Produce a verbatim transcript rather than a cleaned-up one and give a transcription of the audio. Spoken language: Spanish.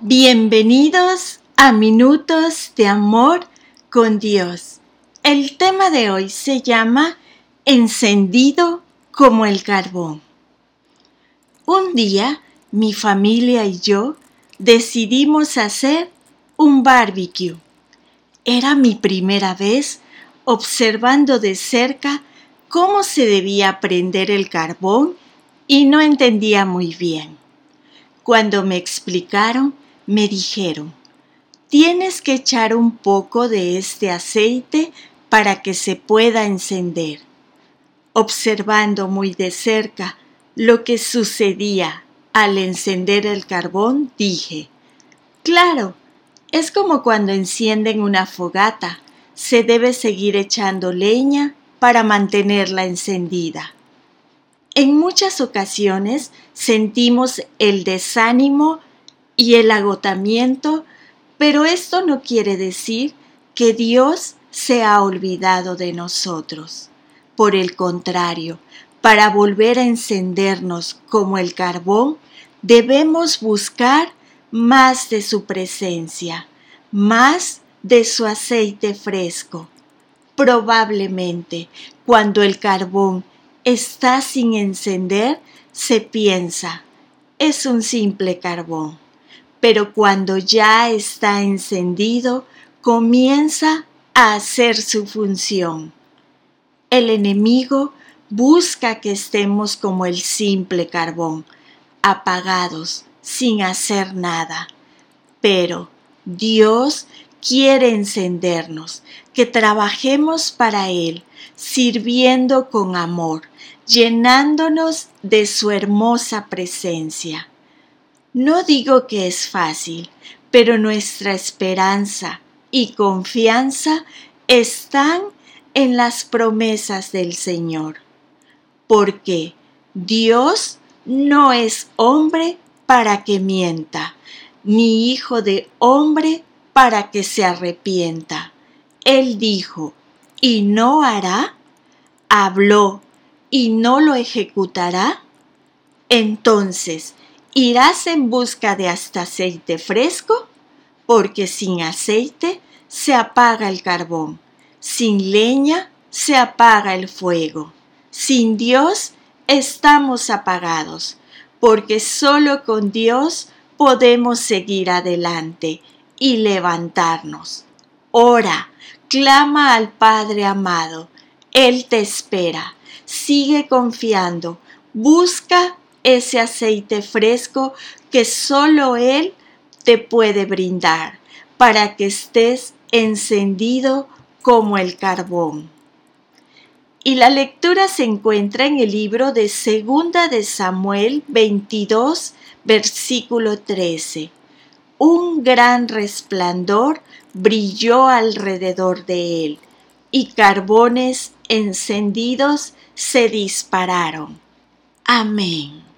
Bienvenidos a Minutos de Amor con Dios. El tema de hoy se llama Encendido como el carbón. Un día, mi familia y yo decidimos hacer un barbecue. Era mi primera vez observando de cerca cómo se debía prender el carbón y no entendía muy bien. Cuando me explicaron, me dijeron, tienes que echar un poco de este aceite para que se pueda encender. Observando muy de cerca lo que sucedía al encender el carbón, dije, claro, es como cuando encienden una fogata, se debe seguir echando leña para mantenerla encendida. En muchas ocasiones sentimos el desánimo y el agotamiento, pero esto no quiere decir que Dios se ha olvidado de nosotros. Por el contrario, para volver a encendernos como el carbón, debemos buscar más de su presencia, más de su aceite fresco. Probablemente, cuando el carbón está sin encender, se piensa, es un simple carbón. Pero cuando ya está encendido, comienza a hacer su función. El enemigo busca que estemos como el simple carbón, apagados, sin hacer nada. Pero Dios quiere encendernos, que trabajemos para Él, sirviendo con amor, llenándonos de su hermosa presencia. No digo que es fácil, pero nuestra esperanza y confianza están en las promesas del Señor. Porque Dios no es hombre para que mienta, ni hijo de hombre para que se arrepienta. Él dijo, ¿y no hará? ¿Habló y no lo ejecutará? Entonces, ¿irás en busca de hasta aceite fresco? Porque sin aceite se apaga el carbón, sin leña se apaga el fuego. Sin Dios estamos apagados, porque solo con Dios podemos seguir adelante y levantarnos. Ora, clama al Padre amado, Él te espera, sigue confiando, busca ese aceite fresco que solo Él te puede brindar para que estés encendido como el carbón. Y la lectura se encuentra en el libro de Segunda de Samuel veintidós, versículo trece. Un gran resplandor brilló alrededor de él, y carbones encendidos se dispararon. Amén.